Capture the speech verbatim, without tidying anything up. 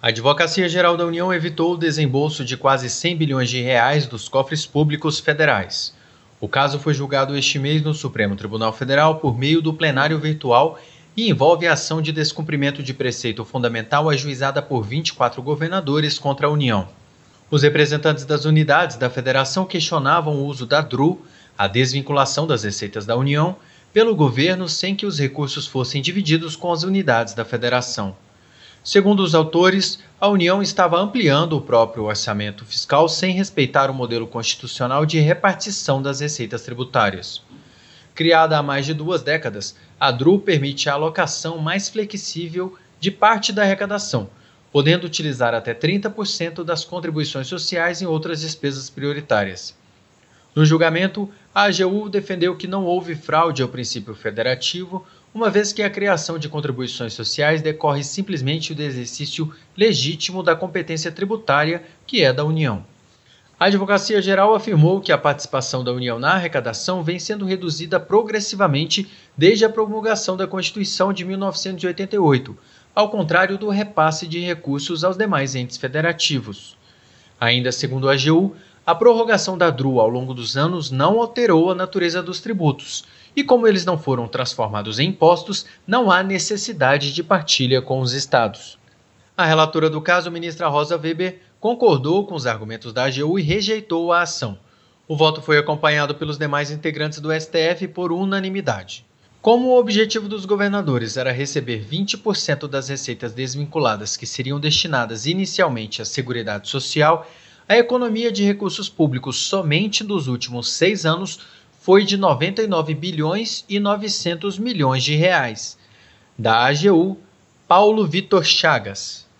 A Advocacia Geral da União evitou o desembolso de quase cem bilhões de reais dos cofres públicos federais. O caso foi julgado este mês no Supremo Tribunal Federal por meio do plenário virtual e envolve a ação de descumprimento de preceito fundamental ajuizada por vinte e quatro governadores contra a União. Os representantes das unidades da federação questionavam o uso da D R U, a desvinculação das receitas da União, pelo governo sem que os recursos fossem divididos com as unidades da federação. Segundo os autores, a União estava ampliando o próprio orçamento fiscal sem respeitar o modelo constitucional de repartição das receitas tributárias. Criada há mais de duas décadas, a D R U permite a alocação mais flexível de parte da arrecadação, podendo utilizar até trinta por cento das contribuições sociais em outras despesas prioritárias. No julgamento, a A G U defendeu que não houve fraude ao princípio federativo, uma vez que a criação de contribuições sociais decorre simplesmente do exercício legítimo da competência tributária, que é da União. A Advocacia Geral afirmou que a participação da União na arrecadação vem sendo reduzida progressivamente desde a promulgação da Constituição de mil novecentos e oitenta e oito, ao contrário do repasse de recursos aos demais entes federativos. Ainda segundo a A G U, a prorrogação da D R U ao longo dos anos não alterou a natureza dos tributos, e como eles não foram transformados em impostos, não há necessidade de partilha com os estados. A relatora do caso, ministra Rosa Weber, concordou com os argumentos da A G U e rejeitou a ação. O voto foi acompanhado pelos demais integrantes do S T F por unanimidade. Como o objetivo dos governadores era receber vinte por cento das receitas desvinculadas que seriam destinadas inicialmente à Seguridade Social, a economia de recursos públicos somente dos últimos seis anos foi de noventa e nove bilhões e novecentos milhões de reais. Da A G U, Paulo Vitor Chagas.